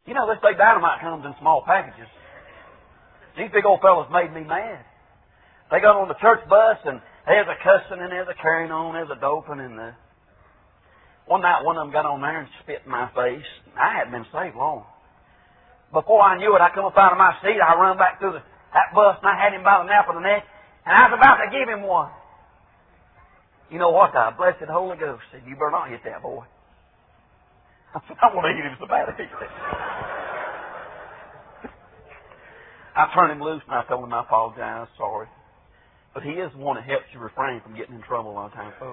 You know, this big dynamite comes in small packages. These big old fellas made me mad. They got on the church bus and there's a cussing and there's a carrying on, there's a doping and the... One night one of them got on there and spit in my face. I hadn't been saved long. Before I knew it, I come up out of my seat, I run back through that bus and I had him by the nape of the neck and I was about to give him one. You know what? The blessed Holy Ghost said, you better not hit that boy. I said, I want to hit him so bad. I turned him loose and I told him I apologize, sorry. But he is the one that helps you refrain from getting in trouble a lot of times, folks.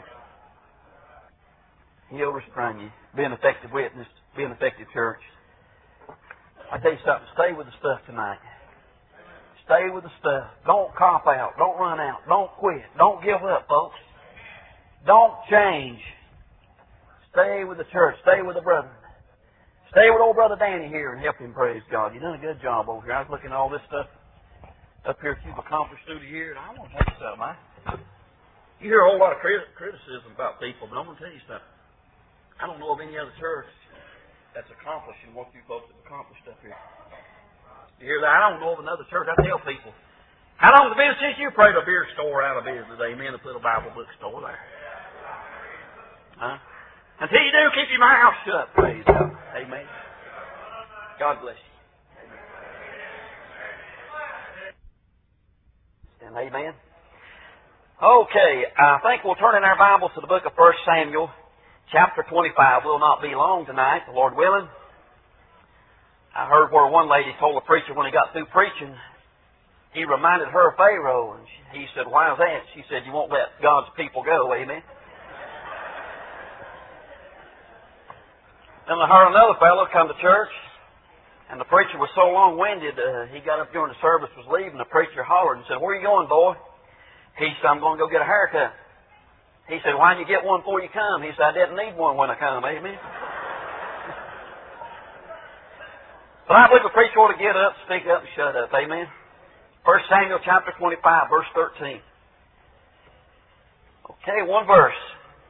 He'll restrain you. Be an effective witness. Be an effective church. I tell you something. Stay with the stuff tonight. Stay with the stuff. Don't cop out. Don't run out. Don't quit. Don't give up, folks. Don't change. Stay with the church. Stay with the brethren. Stay with old Brother Danny here and help him, praise God. You've done a good job over here. I was looking at all this stuff up here that you've accomplished through the year, and I want to tell you something. You hear a whole lot of criticism about people, but I'm going to tell you something. I don't know of any other church that's accomplishing what you folks have accomplished up here. You hear that? I don't know of another church. I tell people, how long has it been since you prayed a beer store out of business? Amen. To put a Bible bookstore there. Huh? Until you do, keep your mouth shut. Praise God. Amen. God bless you. And amen. Okay, I think we'll turn in our Bibles to the book of 1 Samuel, chapter 25. Will not be long tonight, the Lord willing. I heard where one lady told a preacher when he got through preaching, he reminded her of Pharaoh. And he said, why is that? She said, you won't let God's people go. Amen. Then I heard another fellow come to church, and the preacher was so long-winded, he got up during the service, was leaving, the preacher hollered and said, where are you going, boy? He said, I'm going to go get a haircut. He said, why didn't you get one before you come? He said, I didn't need one when I come. Amen. But I believe a preacher ought to get up, speak up, and shut up. Amen. 1 Samuel chapter 25, verse 13. Okay, one verse.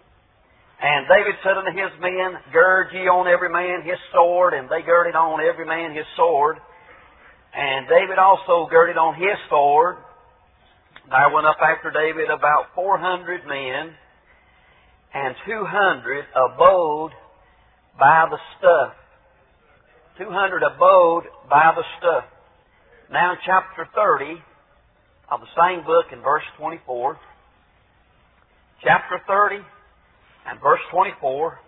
And David said unto his men, gird ye on every man his sword. And they girded on every man his sword. And David also girded on his sword. There went up after David about 400 men, and 200 abode by the stuff. 200 abode by the stuff. Now in chapter 30 of the same book in verse 24. Chapter 30 and verse 24.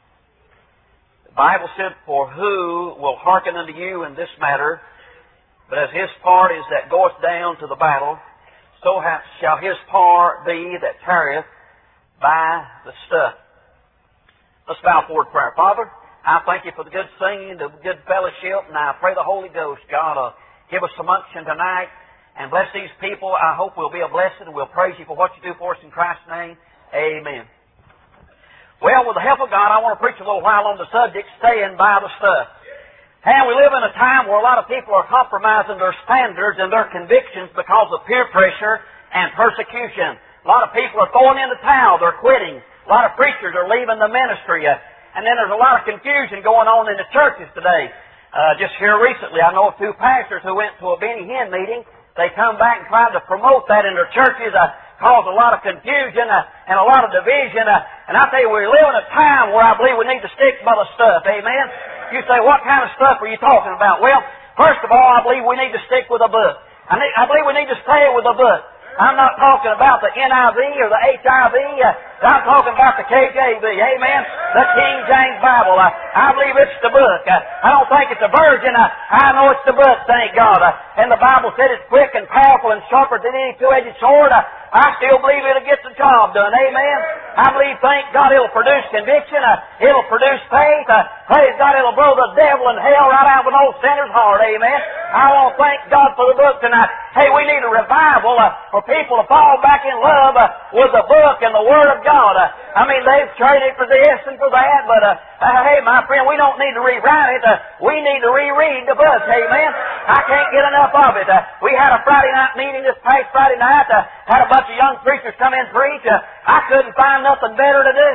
The Bible said, for who will hearken unto you in this matter, but as his part is that goeth down to the battle, so shall his part be that tarrieth by the stuff. Let's bow forward prayer. Father, I thank you for the good singing, the good fellowship, and I pray the Holy Ghost, God, give us some unction tonight and bless these people. I hope we'll be a blessing, and we'll praise you for what you do for us in Christ's name. Amen. Well, with the help of God, I want to preach a little while on the subject, staying by the stuff. And we live in a time where a lot of people are compromising their standards and their convictions because of peer pressure and persecution. A lot of people are throwing in the towel. They're quitting. A lot of preachers are leaving the ministry. And then there's a lot of confusion going on in the churches today. Just here recently, I know of two pastors who went to a Benny Hinn meeting. They come back and tried to promote that in their churches, caused a lot of confusion and a lot of division. And I tell you, we live in a time where I believe we need to stick by the stuff. Amen? You say, what kind of stuff are you talking about? Well, first of all, I believe we need to stick with a book. I believe we need to stay with a book. I'm not talking about the NIV or the HIV. I'm talking about the KJV. Amen? The King James Bible. I believe it's the book. I don't think it's a virgin. I know it's the book, thank God. And the Bible said it's quick and powerful and sharper than any two-edged sword. I still believe it'll get the job done. Amen? I believe, thank God, it'll produce conviction. It'll produce faith. Praise God, it'll blow the devil and hell right out of an old sinner's heart. Amen? I want to thank God for the book tonight. Hey, we need a revival for people to fall back in love with the book and the Word of God. I mean, they've traded for this and for that, but hey, my friend, we don't need to rewrite it. We need to reread the book. Amen? I can't get enough of it. We had a Friday night meeting this past Friday night. Had a bunch of young preachers come in and preach. I couldn't find nothing better to do.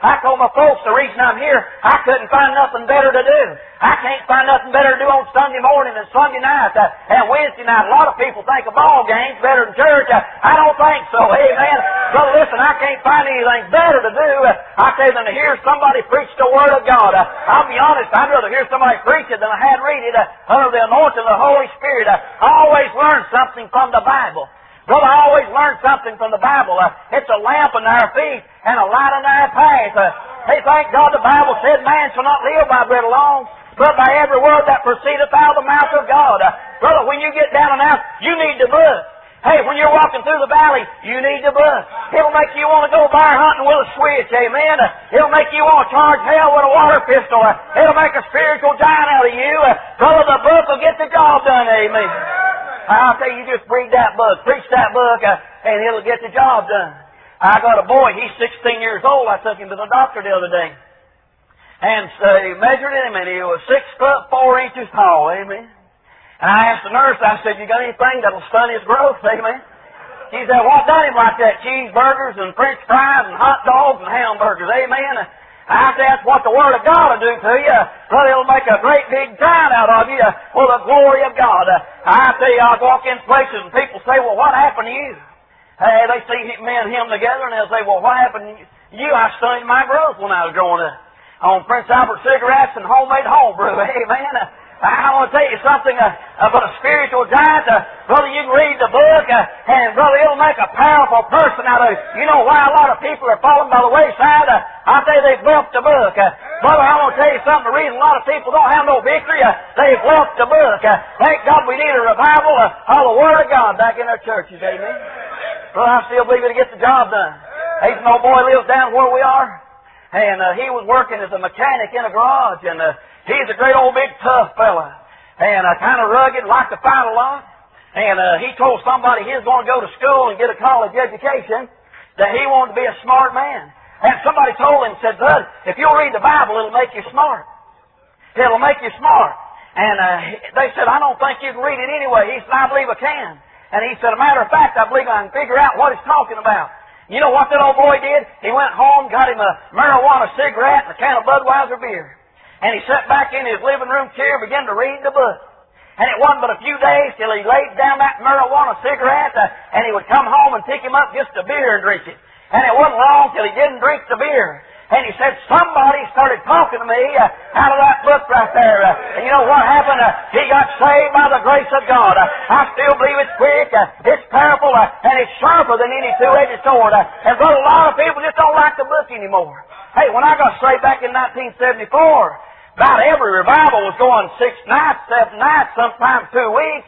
I told my folks the reason I'm here, I couldn't find nothing better to do. I can't find nothing better to do on Sunday morning and Sunday night and Wednesday night. A lot of people think a ball game's better than church. I don't think so. Amen. Brother, listen, I can't find anything better to do, I tell you, than to hear somebody preach the Word of God. I'll be honest, I'd rather hear somebody preach it than I had read it under the anointing of the Holy Spirit. I always learn something from the Bible. Brother, I always learn something from the Bible. It's a lamp unto our feet and a light unto our path. Hey, thank God the Bible said man shall not live by bread alone, but by every word that proceedeth out of the mouth of God. Brother, when you get down and out, you need to book. Hey, when you're walking through the valley, you need to book. It'll make you want to go bear hunting with a switch, amen. It'll make you want to charge hell with a water pistol. It'll make a spiritual giant out of you. Brother, the book will get the job done, amen. I'll tell you, just read that book, preach that book, and it'll get the job done. I got a boy, he's 16 years old. I took him to the doctor the other day. And he measured him, and he was 6'4" tall, amen. And I asked the nurse, I said, you got anything that'll stunt his growth, amen? She said, what done him like that? Cheeseburgers and French fries and hot dogs and hamburgers, amen. I said, that's what the Word of God will do to you. Brother, it'll make a great big giant out of you for the glory of God. I tell you, I'll walk in places and people say, well, what happened to you? Hey, they see me and him together and they'll say, well, what happened to you? I stunted my growth when I was growing up. On Prince Albert cigarettes and homemade homebrew, amen. I want to tell you something about a spiritual giant. Brother, you can read the book, and brother, it'll make a powerful person out of you. You know why a lot of people are falling by the wayside? I tell you, they've left the book. Brother, I want to tell you something. The reason a lot of people don't have no victory, they've left the book. Thank God we need a revival of the Word of God back in our churches, amen. Brother, I still believe it'll get the job done. There's an old boy lives down where we are, and he was working as a mechanic in a garage, and he's a great old big tough fella, and kind of rugged, liked to fight a lot. And he told somebody he was going to go to school and get a college education, that he wanted to be a smart man. And somebody told him, said, Bud, if you'll read the Bible, it'll make you smart. It'll make you smart. And they said, I don't think you can read it anyway. He said, I believe I can. And he said, a matter of fact, I believe I can figure out what it's talking about. You know what that old boy did? He went home, got him a marijuana cigarette and a can of Budweiser beer. And he sat back in his living room chair and began to read the book. And it wasn't but a few days till he laid down that marijuana cigarette and he would come home and pick him up just a beer and drink it. And it wasn't long till he didn't drink the beer. And he said, somebody started talking to me out of that book right there. And you know what happened? He got saved by the grace of God. I still believe it's quick, it's powerful, and it's sharper than any two-edged sword. And brother, a lot of people just don't like the book anymore. Hey, when I got saved back in 1974, about every revival was going 6 nights, 7 nights, sometimes 2 weeks.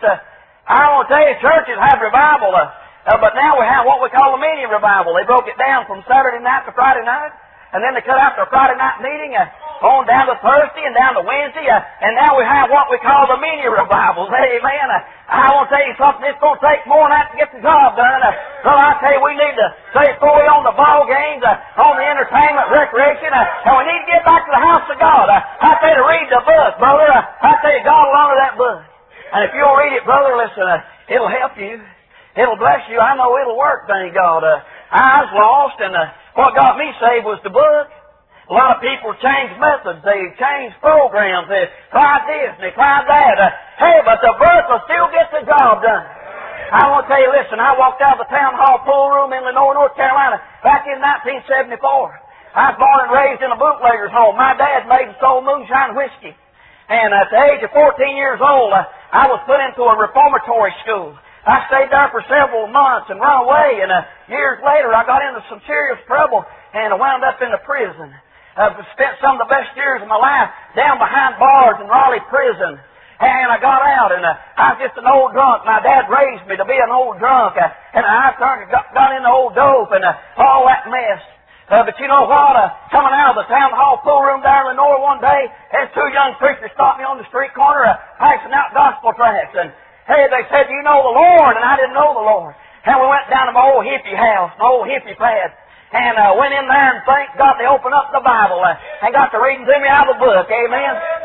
I want to tell you, churches have revival, but now we have what we call a mini revival. They broke it down from Saturday night to Friday night, and then they cut out the Friday night meeting, on down to Thursday and down to Wednesday, and now we have what we call the mini revivals. Amen. I want to tell you something, it's going to take more than that to get the job done. So I tell you, we need to stay fully on the ball games, on the entertainment, recreation, and we need to get back to the house of God. I tell you to read the book, brother. I tell you, God will honor that book. And if you'll read it, brother, listen, it'll help you. It'll bless you. I know it'll work, thank God. I was lost, and what got me saved was the book. A lot of people changed methods. They changed programs. They tried this and they tried that. Hey, but the book will still get the job done. I want to tell you, listen, I walked out of the town hall pool room in Lenore, North Carolina back in 1974. I was born and raised in a bootlegger's home. My dad made and sold moonshine whiskey. And at the age of 14 years old, I was put into a reformatory school. I stayed there for several months and ran away. And years later, I got into some serious trouble and I wound up in the prison. I've spent some of the best years of my life down behind bars in Raleigh prison. And I got out, and I was just an old drunk. My dad raised me to be an old drunk. And I got into old dope and all that mess. But you know what? Coming out of the town hall pool room there in Lenore one day, there's 2 young preachers stopped me on the street corner passing out gospel tracts. And hey, they said, "Do you know the Lord?" And I didn't know the Lord. And we went down to my old hippie house, my old hippie pad. And went in there and thank God they opened up the Bible and got to reading to me out of the book. Amen.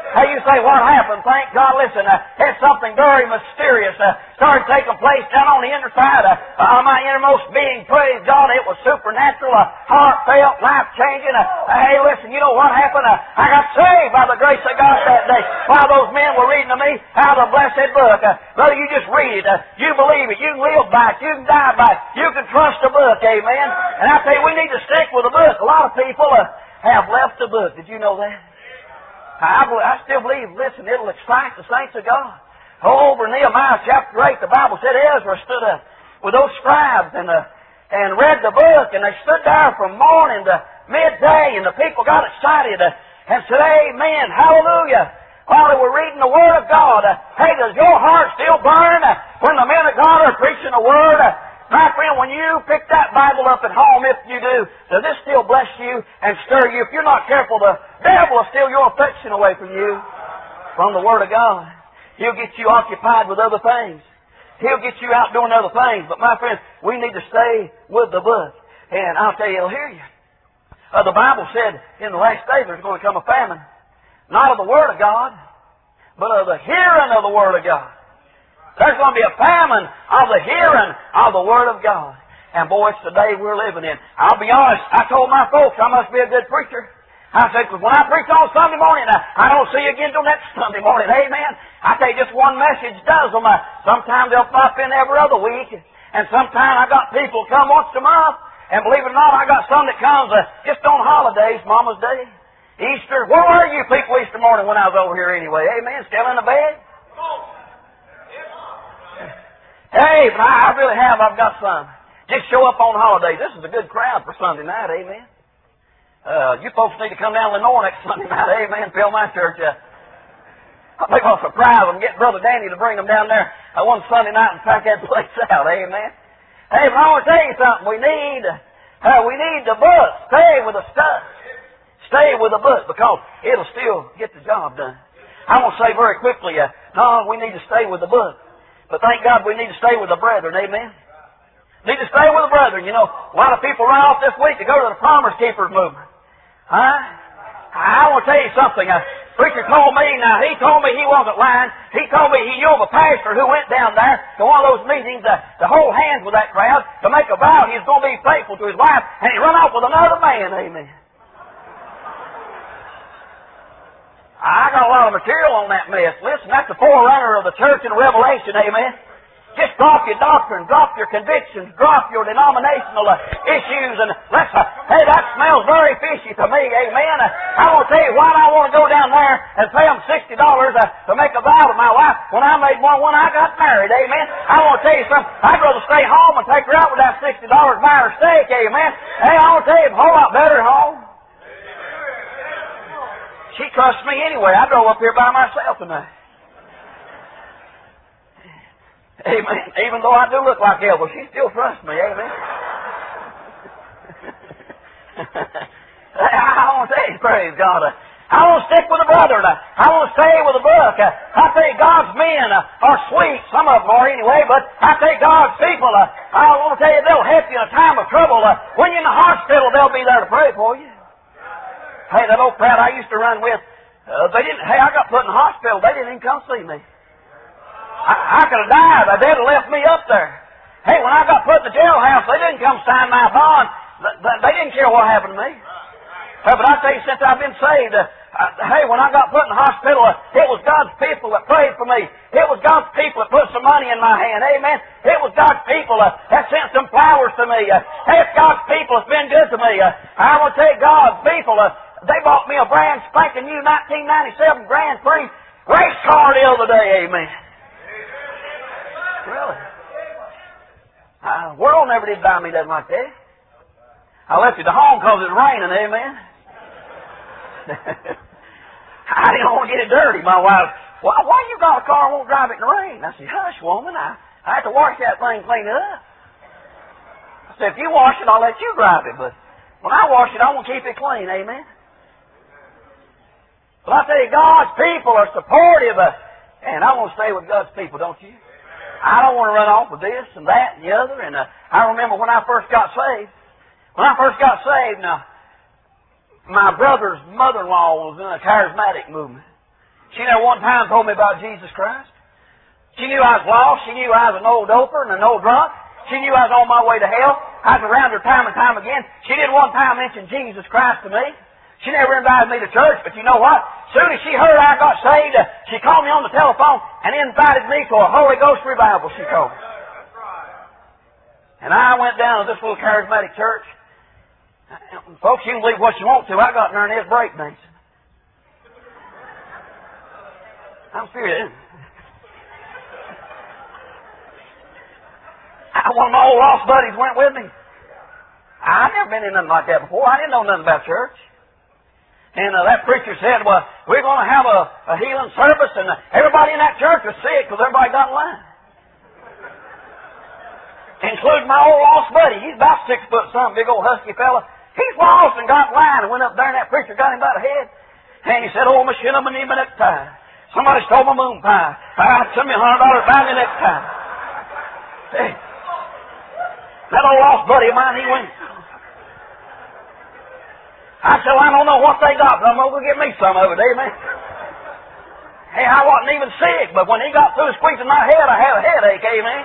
Hey, you say, what happened? Thank God, listen, it's something very mysterious started taking place down on the inner side of my innermost being. Praise God, it was supernatural, heartfelt, life-changing. Hey, listen, you know what happened? I got saved by the grace of God that day while those men were reading to me out of the blessed book. Brother, you just read it. You believe it. You can live by it. You can die by it. You can trust the book. Amen. And I tell you, we need to stick with the book. A lot of people have left the book. Did you know that? I still believe, listen, it'll excite the saints of God. Over in Nehemiah chapter 8, the Bible said Ezra stood up with those scribes and read the book, and they stood there from morning to midday, and the people got excited and said, amen, hallelujah, while they were reading the Word of God. Hey, does your heart still burn when the men of God are preaching the Word? My friend, when you pick that Bible up at home, if you do, does this still bless you and stir you? If you're not careful, the devil will steal your affection away from you, from the Word of God. He'll get you occupied with other things. He'll get you out doing other things. But my friend, we need to stay with the book. And I'll tell you, it'll hear you. The Bible said in the last days there's going to come a famine. Not of the Word of God, but of the hearing of the Word of God. There's going to be a famine of the hearing of the Word of God. And boy, it's the day we're living in. I'll be honest, I told my folks I must be a good preacher. I said, because when I preach on Sunday morning, I don't see you again till next Sunday morning. Amen. I tell you, just one message does them. Sometimes they'll pop in every other week. And sometimes I got people come once a month. And believe it or not, I got some that comes just on holidays, Mama's Day, Easter. Where were you people Easter morning when I was over here anyway? Amen. Still in the bed? Hey, but I really have. I've got some. Just show up on holidays. This is a good crowd for Sunday night. Amen. You folks need to come down to Lenore next Sunday night. Amen. Fill my church up. I think I'll surprise them. Get Brother Danny to bring them down there one Sunday night and pack that place out. Amen. Hey, but I want to tell you something. We need the book. Stay with the stuff. Stay with the book because it'll still get the job done. I want to say very quickly, no, we need to stay with the book. But thank God we need to stay with the brethren. Amen. Need to stay with the brethren. You know, a lot of people run off this week to go to the Promise Keepers movement. Huh? I want to tell you something. A preacher told me, now he told me he wasn't lying. He told me he knew of a pastor who went down there to one of those meetings to hold hands with that crowd to make a vow he was going to be faithful to his wife, and he run off with another man. Amen. I got a lot of material on that mess. Listen, that's the forerunner of the church in Revelation, amen. Just drop your doctrine, drop your convictions, drop your denominational issues, and let's, hey, that smells very fishy to me, amen. I want to tell you why I want to go down there and pay them $60 to make a vow to my wife when I made one when I got married, amen. I want to tell you something, I'd rather stay home and take her out with that $60, buy her steak, amen. Hey, I want to tell you, a whole lot better at home. She trusts me anyway. I drove up here by myself tonight. Amen. Even though I do look like Elvis, she still trusts me. Amen. I want to say, praise God. I want to stick with the brethren. I want to stay with the book. I think God's men are sweet. Some of them are anyway, but I think God's people, I want to tell you, they'll help you in a time of trouble. When you're in the hospital, they'll be there to pray for you. Hey, that old crowd I used to run with, I got put in the hospital. They didn't even come see me. I could have died. They'd have left me up there. Hey, when I got put in the jailhouse, they didn't come sign my bond. They didn't care what happened to me. But I tell you, since I've been saved, when I got put in the hospital, it was God's people that prayed for me. It was God's people that put some money in my hand. Amen. It was God's people that sent some flowers to me. It's God's people that's been good to me. I want to tell you, God's people, they bought me a brand spanking new 1997 Grand Prix race car the other day. Amen. Really? The world never did buy me that like that. I left it at home because it was raining. Amen. I didn't want to get it dirty. My wife, why you got a car and won't drive it in the rain? I said, hush, woman. I have to wash that thing, clean it up. I said, if you wash it, I'll let you drive it. But when I wash it, I want to keep it clean. Amen. But I tell you, God's people are supportive, and I want to stay with God's people, don't you? I don't want to run off with this and that and the other. And I remember when I first got saved. Now, my brother's mother-in-law was in a charismatic movement. She never one time told me about Jesus Christ. She knew I was lost. She knew I was an old doper and an old drunk. She knew I was on my way to hell. I was around her time and time again. She didn't one time mention Jesus Christ to me. She never invited me to church, but you know what? Soon as she heard I got saved, she called me on the telephone and invited me to a Holy Ghost revival, she told me. And I went down to this little charismatic church. Folks, you can believe what you want to. I got in there and it was breakdancing. I'm serious. One of my old lost buddies went with me. I'd never been in nothing like that before. I didn't know nothing about church. And that preacher said, well, we're going to have a healing service, and everybody in that church was sick because everybody got in line. Including my old lost buddy. He's about 6 foot something, big old husky fella. He's lost and got in line and went up there, and that preacher got him by the head. And he said, oh, Machina, my name necktie. Somebody stole my moon pie. Send me $100, buy me necktie. Hey. That old lost buddy of mine, he went. I said, well, I don't know what they got, but I'm going to go get me some of it, amen. Hey, I wasn't even sick, but when he got through squeezing my head, I had a headache, amen.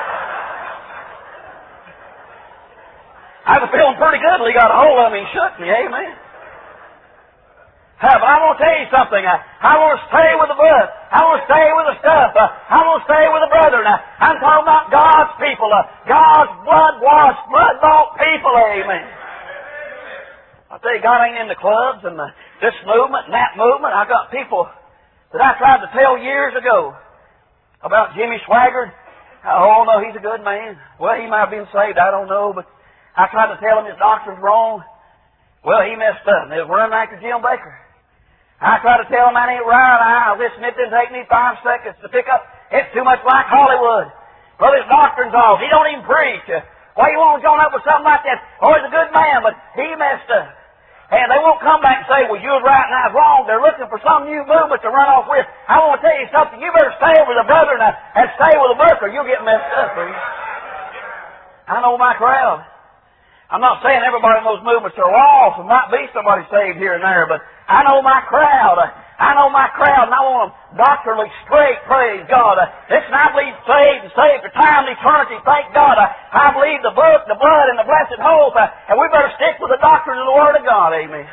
I was feeling pretty good till he got a hold of me and shook me, amen. But I want to tell you something. I want to stay with the blood. I want to stay with the stuff. I want to stay with the brethren. I'm talking about God's people. God's blood-washed, blood-bought people. Amen. I tell you, God ain't in the clubs and this movement and that movement. I got people that I tried to tell years ago about Jimmy Swaggart. Oh, no, he's a good man. Well, he might have been saved. I don't know. But I tried to tell him his doctrine's wrong. Well, he messed up. They was running after Jim Baker. I tried to tell him that ain't right. I listened, it didn't take me 5 seconds to pick up. It's too much like Hollywood. Well, his doctrine's off. He don't even preach. Why you want to join up with something like that? Oh, he's a good man, but he messed up. And they won't come back and say, well, you was right and I was wrong. They're looking for some new movement to run off with. I want to tell you something. You better stay with the brethren and stay with the book or you'll get messed up. I know my crowd. I'm not saying everybody in those movements are lost. There might be somebody saved here and there, but I know my crowd. I know my crowd, and I want them doctrinally straight, praise God. Listen, I believe saved and saved for time and eternity, thank God. I believe the book, the blood, and the blessed hope, and we better stick with the doctrine of the Word of God, amen.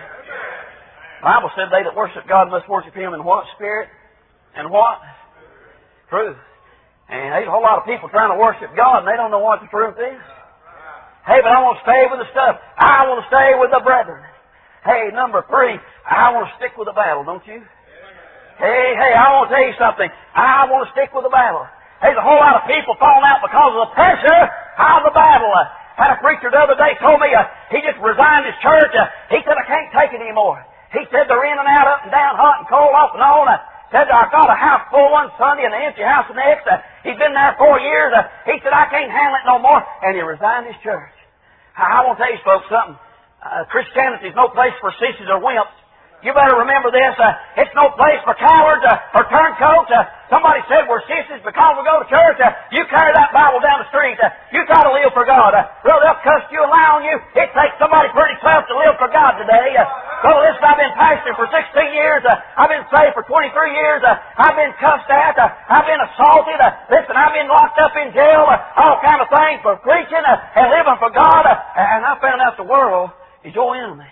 The Bible said they that worship God must worship Him in what? Spirit? And what? Truth. And there's a whole lot of people trying to worship God, and they don't know what the truth is. Hey, but I want to stay with the stuff. I want to stay with the brethren. Hey, number 3, I want to stick with the battle, don't you? Hey, I want to tell you something. I want to stick with the battle. There's a whole lot of people falling out because of the pressure of the battle. Had a preacher the other day told me he just resigned his church. He said, I can't take it anymore. He said they're in and out, up and down, hot and cold, off and on. Said, I got a house full one Sunday and an empty house the next. He's been there 4 years. He said, I can't handle it no more. And he resigned his church. I want to tell you folks something. Christianity is no place for sissies or wimps. You better remember this. It's no place for cowards or turncoats. Somebody said we're sissies because we go to church. You carry that Bible down the street. You try to live for God. Well, they'll cuss you and lie on you. It takes somebody pretty tough to live for God today. So listen, I've been pastoring for 16 years. I've been saved for 23 years. I've been cussed at. I've been assaulted. Listen, I've been locked up in jail. All kind of things for preaching and living for God. And I found out the world is your enemy.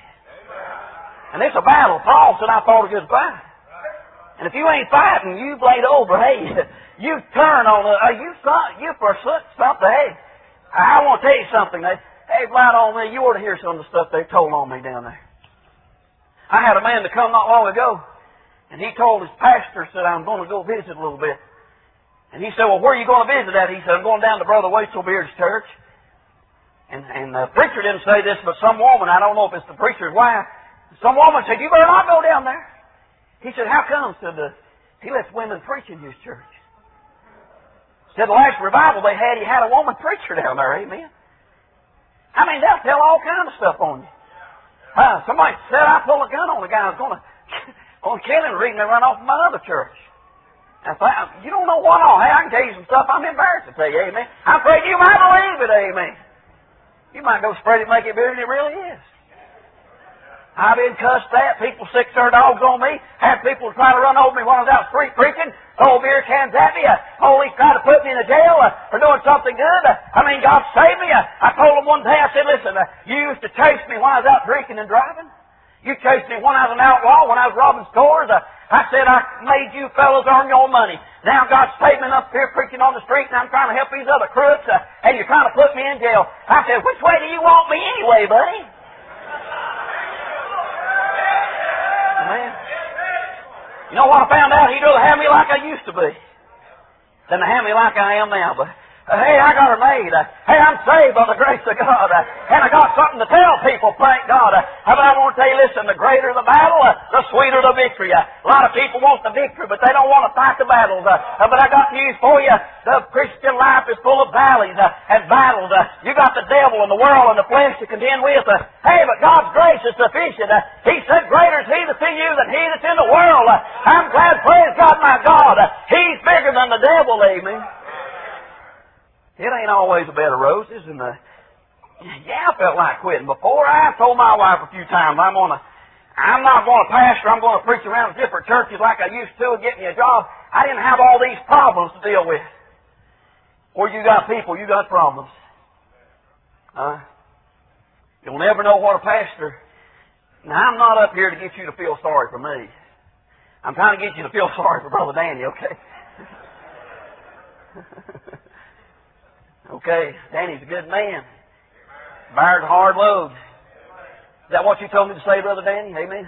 And it's a battle. Paul said, I fought a good fight. And if you ain't fighting, you blade over. Hey, you turn on you forsook something. Hey, I want to tell you something. Hey, blind on me, you ought to hear some of the stuff they told on me down there. I had a man to come not long ago, and he told his pastor, said, I'm going to go visit a little bit. And he said, well, where are you going to visit at? He said, I'm going down to Brother Waiselbeard's church. And the preacher didn't say this, but some woman, I don't know if it's the preacher's wife, some woman said, you better not go down there. He said, how come? Said, he lets women preach in his church. Said the last revival they had, he had a woman preacher down there, amen. I mean, they'll tell all kinds of stuff on you. Somebody said I pulled a gun on a guy I was going to kill him, reading and run off from my other church. You don't know what all. Hey, I can tell you some stuff I'm embarrassed to tell you, amen. I'm afraid you might believe it, amen. You might go spread it and make it bigger than it really is. I've been cussed at. People sick their dogs on me. Had people try to run over me when I was out street preaching. Throw beer cans at me. Police tried to put me in a jail for doing something good. God saved me. I told them one day, I said, listen, you used to chase me when I was out drinking and driving. You chased me when I was an outlaw, when I was robbing stores. I said, I made you fellows earn your money. Now God's saved me up here preaching on the street, and I'm trying to help these other crooks, and you're trying to put me in jail. I said, which way do you want me anyway, buddy? Man. You know what I found out? He'd rather have me like I used to be than to have me like I am now. But hey, I got her made. Hey, I'm saved by the grace of God. And I got something to tell people, thank God. But I want to tell you, listen, the greater the battle, the sweeter the victory. A lot of people want the victory, but they don't want to fight the battles. But I got news for you. The Christian life is full of valleys and battles. You got the devil and the world and the flesh to contend with. Hey, but God's grace is sufficient. He said, greater is He that's in you than he that's in the world. I'm glad, praise God, my God. He's bigger than the devil, amen. It ain't always a bed of roses, and I felt like quitting. Before, I told my wife a few times, I'm not going to pastor, I'm going to preach around different churches like I used to and get me a job. I didn't have all these problems to deal with. Where you got people, you got problems. You'll never know what a pastor. Now, I'm not up here to get you to feel sorry for me. I'm trying to get you to feel sorry for Brother Danny, okay? Okay, Danny's a good man. Bears a hard load. Is that what you told me to say, Brother Danny? Amen?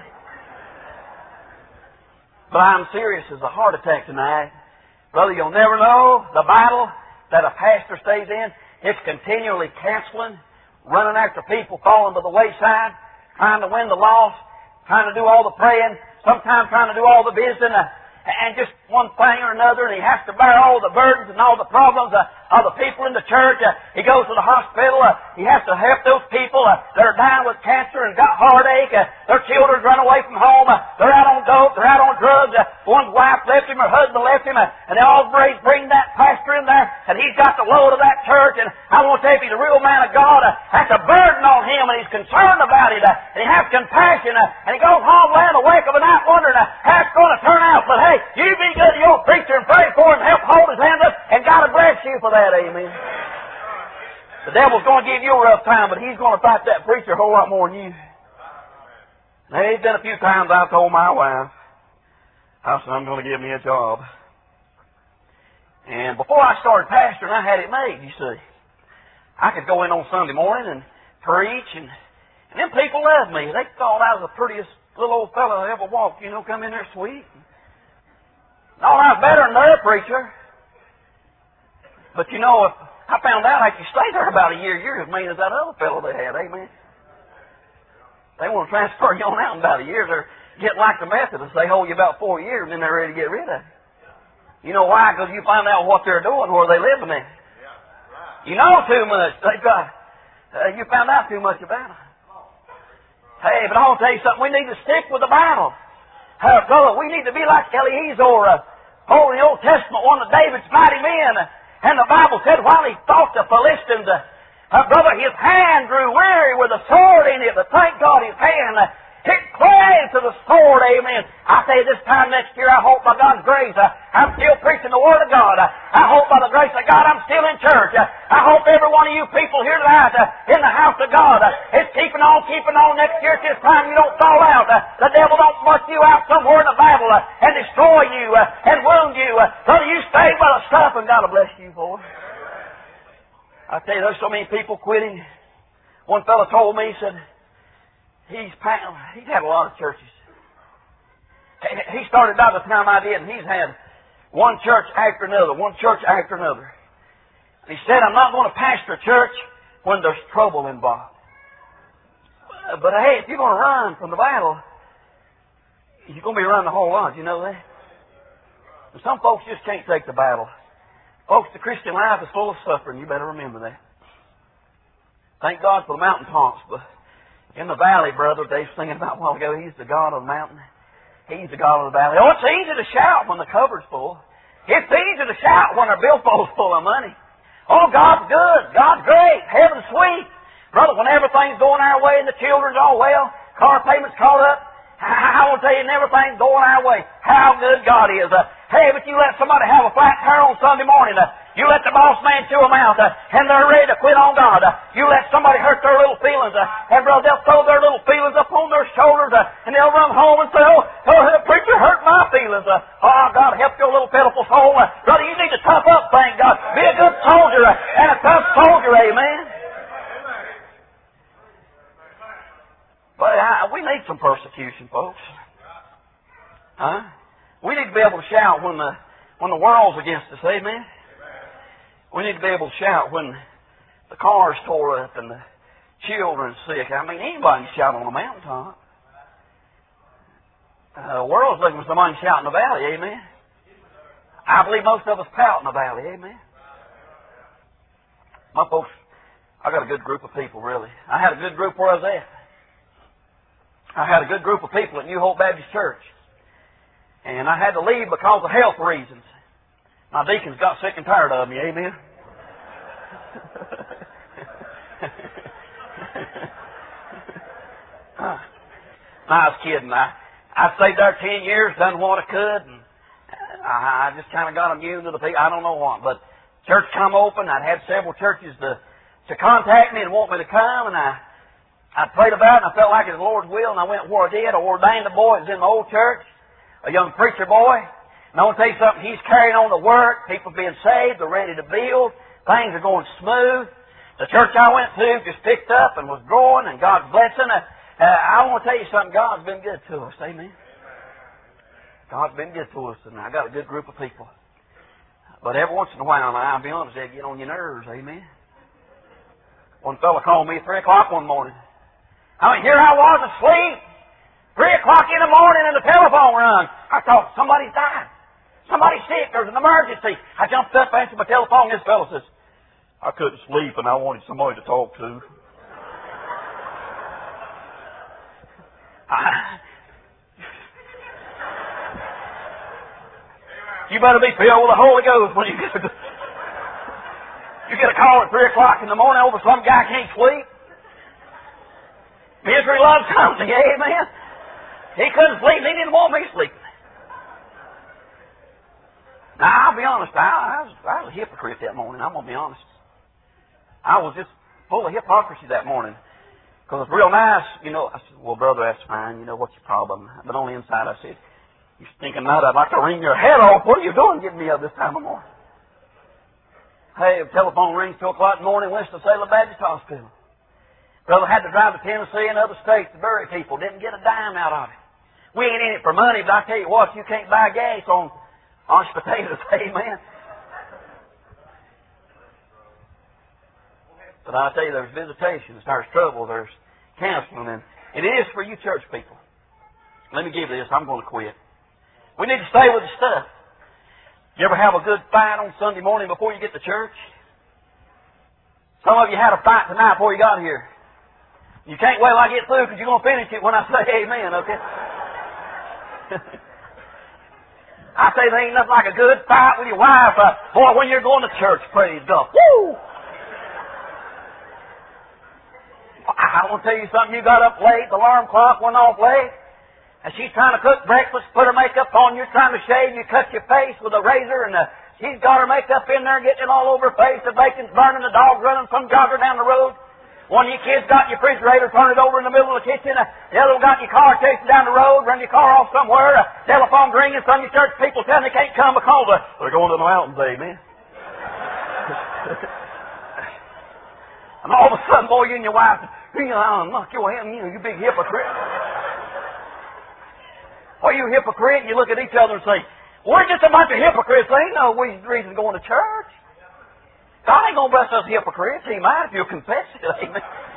But I'm serious as a heart attack tonight. Brother, you'll never know the battle that a pastor stays in. It's continually counseling, running after people falling to the wayside, trying to win the lost, trying to do all the praying, sometimes trying to do all the visiting, and just one thing or another, and he has to bear all the burdens and all the problems of the people in the church. He goes to the hospital. He has to help those people that are dying with cancer and got heartache. Their children run away from home. They're out on dope. They're out on drugs. One's wife left him, her husband left him, and they all bring that pastor in there, and he's got the load of that church. And I want to tell you, if he's a real man of God, that's a burden on him, and he's concerned about it, and he has compassion, and he goes home laying awake of a night wondering how it's going to turn out. But hey, you be good to your preacher and pray for him and help hold his hands up, and God will bless you for that, amen. The devil's going to give you a rough time, but he's going to fight that preacher a whole lot more than you. There's been a few times I've told my wife, I said, I'm going to give me a job. And before I started pastoring, I had it made, you see. I could go in on Sunday morning and preach, and them people loved me. They thought I was the prettiest little old fellow that ever walked, come in there sweet. No, I was better than their preacher. But if I found out I could stay there about a year, you're as mean as that other fellow they had, amen. They want to transfer you on out in about a year. They're getting like the Methodists. They hold you about 4 years, and then they're ready to get rid of you. You know why? Because you find out what they're doing, where they living in. You know too much. You found out too much about them. Hey, but I want to tell you something. We need to stick with the Bible. Brother, we need to be like Eliezer, in the Old Testament, one of David's mighty men. And the Bible said while he fought the Philistines, brother, his hand grew weary with a sword in it. But thank God his hand hit close to the sword, amen. I say this time next year, I hope by God's grace, I'm still preaching the Word of God. I hope by the grace of God, I'm still in church. I hope every one of you people here tonight in the house of God is keeping on next year at this time. You don't fall out. The devil don't bust you out somewhere in the Bible and destroy you and wound you. Brother, you stay by the stuff, and God will bless you for it. I tell you, there's so many people quitting. One fellow told me, he said, he's had a lot of churches. He started about the time I did, and he's had one church after another, one church after another. He said, I'm not going to pastor a church when there's trouble involved. But hey, if you're going to run from the battle, you're going to be running a whole lot. You know that? And some folks just can't take the battle. Folks, the Christian life is full of suffering. You better remember that. Thank God for the mountaintops, but in the valley, brother, Dave's singing about a while ago, He's the God of the mountain. He's the God of the valley. Oh, it's easy to shout when the cover's full. It's easy to shout when our billfold's full of money. Oh, God's good. God's great. Heaven's sweet. Brother, when everything's going our way and the children's all well, car payments caught up. I want to tell you, and everything's going our way. How good God is. Hey, but you let somebody have a flat tire on Sunday morning. You let the boss man chew them out, and they're ready to quit on God. You let somebody hurt their little feelings, and brother, they'll throw their little feelings up on their shoulders, and they'll run home and say, oh, the preacher hurt my feelings. Oh, God, help your little pitiful soul. Brother, you need to tough up, thank God. Be a good soldier, and a tough soldier, amen. But we need some persecution, folks. We need to be able to shout when the world's against us, amen. We need to be able to shout when the car's tore up and the children's sick. I mean, anybody can shout on a mountaintop. The world's looking for somebody to shout in the valley, amen. I believe most of us pout in the valley, amen. My folks, I got a good group of people, really. I had a good group where I was at. I had a good group of people at New Hope Baptist Church. And I had to leave because of health reasons. My deacons got sick and tired of me, amen? I was kidding. I stayed there 10 years, done what I could, and I just kind of got immune to the people. I don't know what, but church come open. I'd had several churches to contact me and want me to come, and I prayed about it, and I felt like it was the Lord's will, and I went where I did. I ordained a boy that was in the old church, a young preacher boy. And I want to tell you something, he's carrying on the work. People being saved, they're ready to build. Things are going smooth. The church I went to just picked up and was growing, and God's blessing. I want to tell you something, God's been good to us, amen. God's been good to us, and I got a good group of people. But every once in a while, I'll be honest, they get on your nerves, amen. One fella called me at 3 o'clock one morning. I mean, here I was asleep, 3 o'clock in the morning, and the telephone rung. I thought, somebody's died. Somebody's sick. There's an emergency. I jumped up, answered my telephone. This fellow says, I couldn't sleep, and I wanted somebody to talk to. You better be filled with the Holy Ghost when you get a call at 3 o'clock in the morning over some guy can't sleep. Misery loves company, amen. He couldn't sleep, and he didn't want me sleeping. Now, I'll be honest, I was a hypocrite that morning. I'm going to be honest. I was just full of hypocrisy that morning. Because it's real nice, you know. I said, well, brother, that's fine. You know, what's your problem? But on the inside, I said, you stinking nut, I'd like to wring your head off. What are you doing getting me up this time of morning? Hey, the telephone rings 2 o'clock in the morning, Winston-Salem Baptist Hospital. Brother had to drive to Tennessee and other states to bury people. Didn't get a dime out of it. We ain't in it for money, but I tell you what, you can't buy gas on potatoes, amen. But I tell you, there's visitations, there's trouble, there's counseling, and it is for you church people. Let me give you this, I'm going to quit. We need to stay with the stuff. You ever have a good fight on Sunday morning before you get to church? Some of you had a fight tonight before you got here. You can't wait till I get through because you're going to finish it when I say amen, okay? I say there ain't nothing like a good fight with your wife. Boy, when you're going to church, praise God. Woo! I want to tell you something. You got up late, the alarm clock went off late, and she's trying to cook breakfast, put her makeup on, you're trying to shave, you cut your face with a razor, and she's got her makeup in there, getting it all over her face, the bacon's burning, the dog's running some jogger down the road. One of your kids got your refrigerator, turned it over in the middle of the kitchen. The other one got your car chasing down the road, run your car off somewhere. Telephone ringing, some of your church people telling they can't come because they're going to the mountains, amen. And all of a sudden, boy, you and your wife, I'll knock your hand, you big hypocrite. Well, you hypocrite, and you look at each other and say, we're just a bunch of hypocrites. There ain't no reason going to church. God ain't going to bless us hypocrites. He might if you'll confess it. Amen.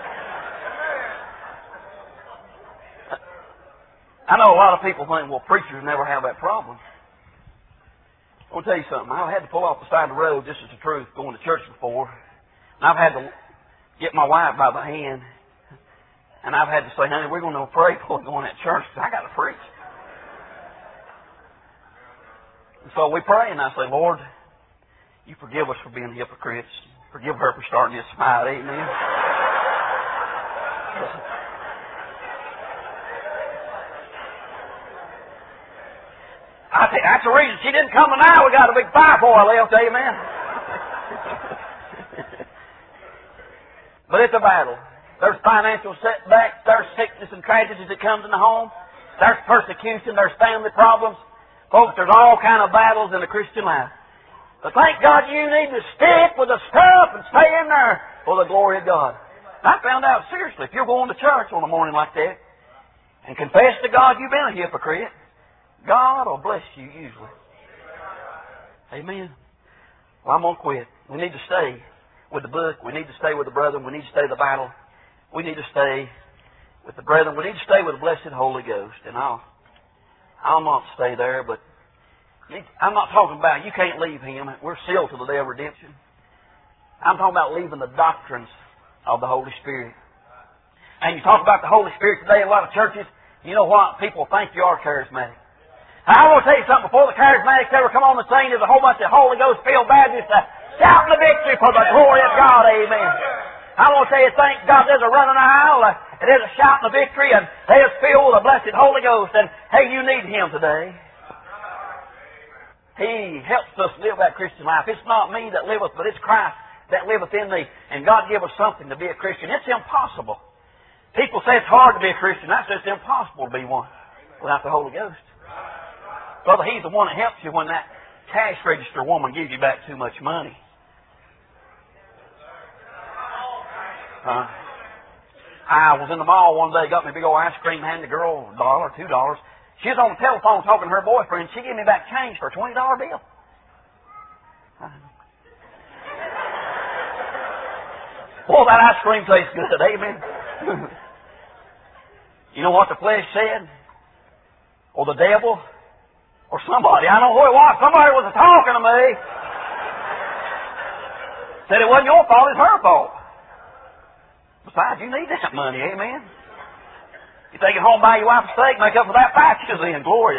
I know a lot of people think, well, preachers never have that problem. I want to tell you something. I've had to pull off the side of the road, this is the truth, going to church before. And I've had to get my wife by the hand. And I've had to say, honey, we're going to pray before going to church because I got to preach. And so we pray, and I say, Lord, you forgive us for being hypocrites. Forgive her for starting this fight. Amen. I think that's the reason she didn't come tonight. We got a big fire for her left, amen. But it's a battle. There's financial setbacks, there's sickness and tragedies that comes in the home, there's persecution, there's family problems. Folks, there's all kind of battles in the Christian life. But thank God you need to stick with the stuff and stay in there for the glory of God. I found out seriously, if you're going to church on a morning like that and confess to God you've been a hypocrite, God will bless you usually. Amen. Well, I'm going to quit. We need to stay with the book. We need to stay with the brethren. We need to stay with the battle. We need to stay with the brethren. We need to stay with the blessed Holy Ghost. And I'll not stay there, but I'm not talking about, you can't leave Him. We're sealed to the day of redemption. I'm talking about leaving the doctrines of the Holy Spirit. And you talk about the Holy Spirit today in a lot of churches, you know what? People think you are charismatic. I want to tell you something. Before the charismatics ever come on the scene, there's a whole bunch of Holy Ghost-filled Baptists shouting the victory for the glory of God. Amen. I want to tell you, thank God there's a running aisle, there's a shouting of victory, and there's filled with the blessed Holy Ghost. And hey, you need Him today. He helps us live that Christian life. It's not me that liveth, but it's Christ that liveth in me. And God give us something to be a Christian. It's impossible. People say it's hard to be a Christian. I say it's impossible to be one without the Holy Ghost. Brother, He's the one that helps you when that cash register woman gives you back too much money. I was in the mall one day, got me a big old ice cream, handed the girl $1, $2. She was on the telephone talking to her boyfriend. She gave me back change for a $20 bill. Boy, that ice cream tastes good, amen. You know what the flesh said? Or the devil? Or somebody, I don't know who it was, somebody was talking to me. Said it wasn't your fault, it's her fault. Besides, you need that money, amen. You take it home, buy your wife a steak, make up for that patches in, glory.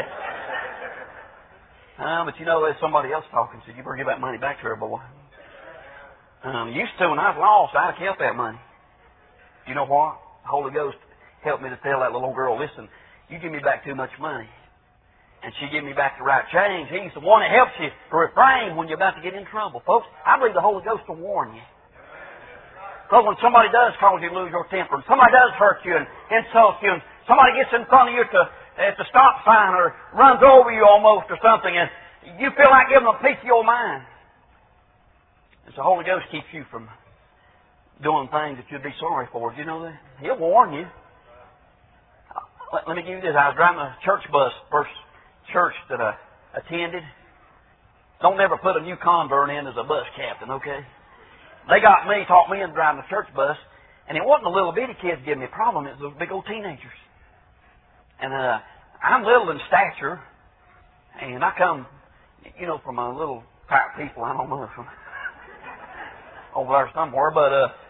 But you know there's somebody else talking, so you better give that money back to her, boy. Used to when I was lost, I'd have kept that money. You know what? The Holy Ghost helped me to tell that little girl, listen, you give me back too much money. And she give me back the right change. He's the one that helps you to refrain when you're about to get in trouble. Folks, I believe the Holy Ghost will warn you. Because when somebody does cause you to lose your temper, and somebody does hurt you and insult you, and somebody gets in front of you at the stop sign or runs over you almost or something, and you feel like giving them a piece of your mind. And so the Holy Ghost keeps you from doing things that you'd be sorry for. Do you know that? He'll warn you. Let me give you this. I was driving a church bus, first church that I attended. Don't never put a new convert in as a bus captain, okay? They got me, taught me in driving a church bus, and it wasn't the little bitty kids giving me a problem, it was those big old teenagers. And I'm little in stature, and I come, from a little type people, I don't know, from over there somewhere, but